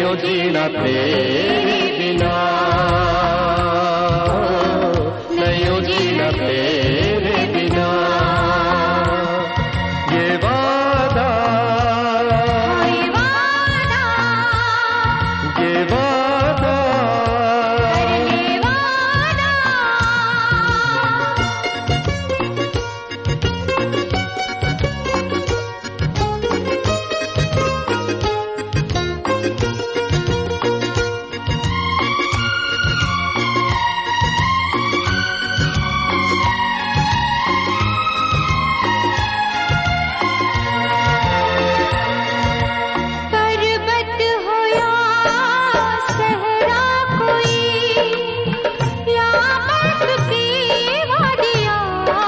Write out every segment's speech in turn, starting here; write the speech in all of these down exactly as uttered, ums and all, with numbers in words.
नहीं जीना तेरे बिना, नहीं जीना तेरे बिना। ये वादा, ये वादा, ये वादा, ये वादा। पर्वत हो या सहरा कोई, या बर्फ की वादियाँ,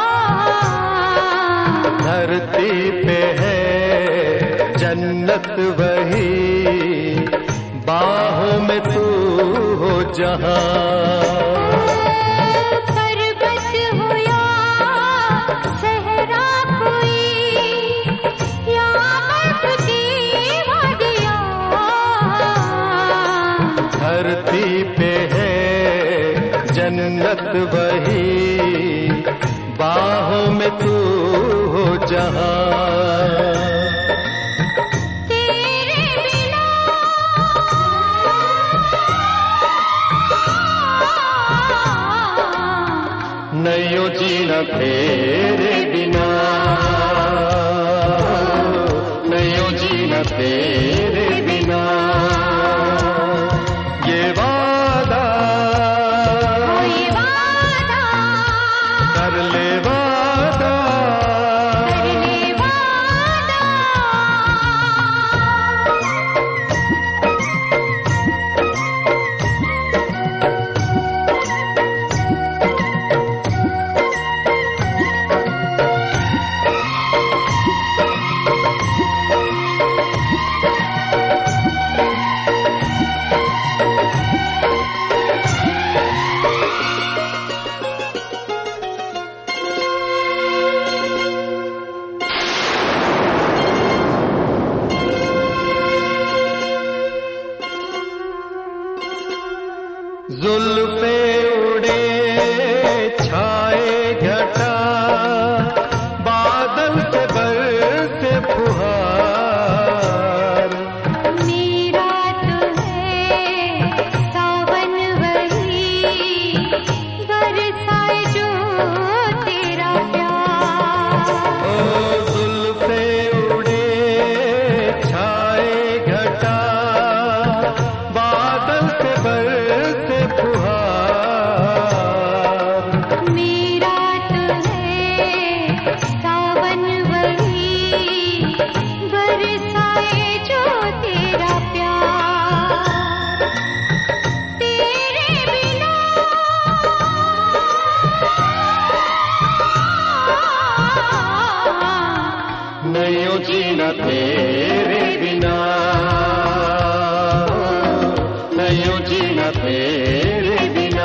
धरती पे है जन्नत वही, बाहों में तू हो जहां। पर्वत हो या सहरा कोई, या बर्फ की वादियाँ, धरती पे है जन्नत वही, बाहों में तू हो जहां। तेरे बिना नहीं जीना तेरे बिना, नहीं जीना तेरे बिना। ये वादा, ये वादा, कर ले वादा, कर ले वादा। जुल्फे उड़े छाए घटा, बादल से बरसे फुहार। मेरा तो है सावन वही, बरसाए जो तेरा प्यार। ओ जुल्फे उड़े छाए घटा, बादल से बरसे फुहार। मेरा तो है सावन वही, बरसाए जो तेरा प्यार। तेरे बिना नहीं जीना तेरे बिना, नहीं जीना तेरे बिना।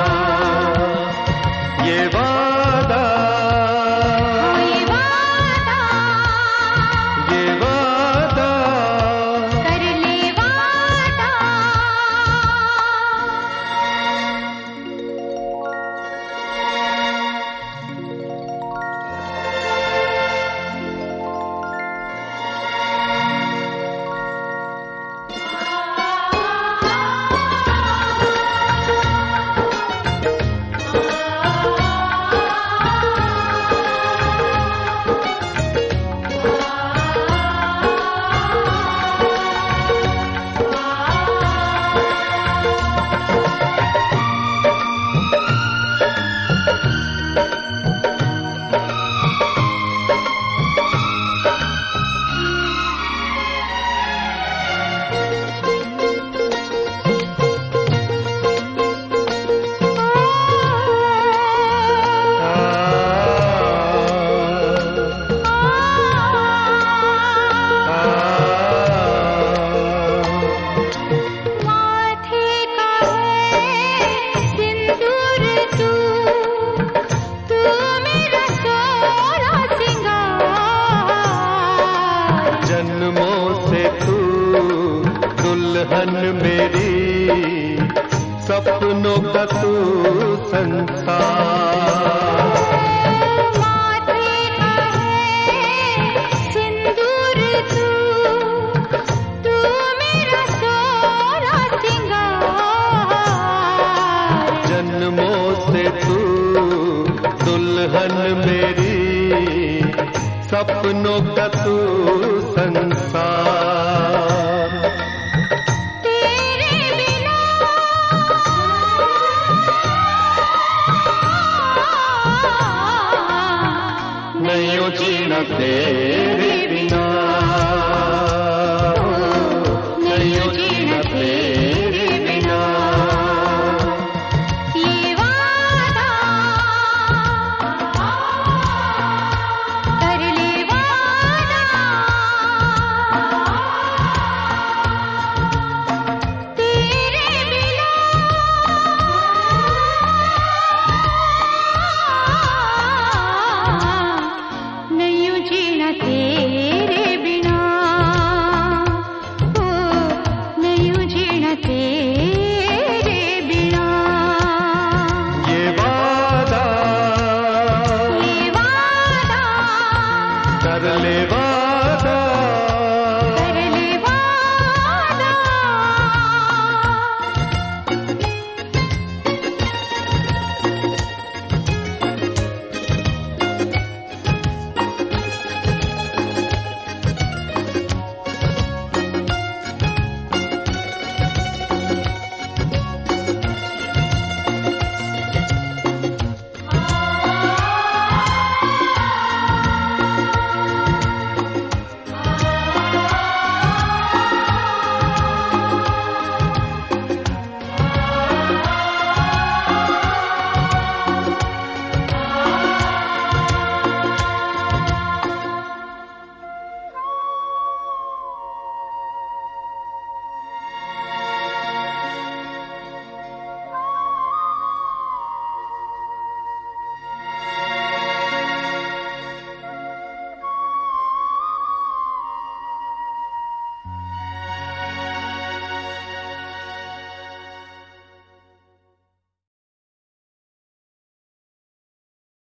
ये वादा, ये वादा, ये वादा, कर ले वादा। सपनों का तू संसार। माथे का है सिंदूर तू, तू मेरा सोरा सिंगार। जन्मों से तू दुल्हन मेरी, सपनों का तू संसार। तेरे बिना नहीं जीना तेरे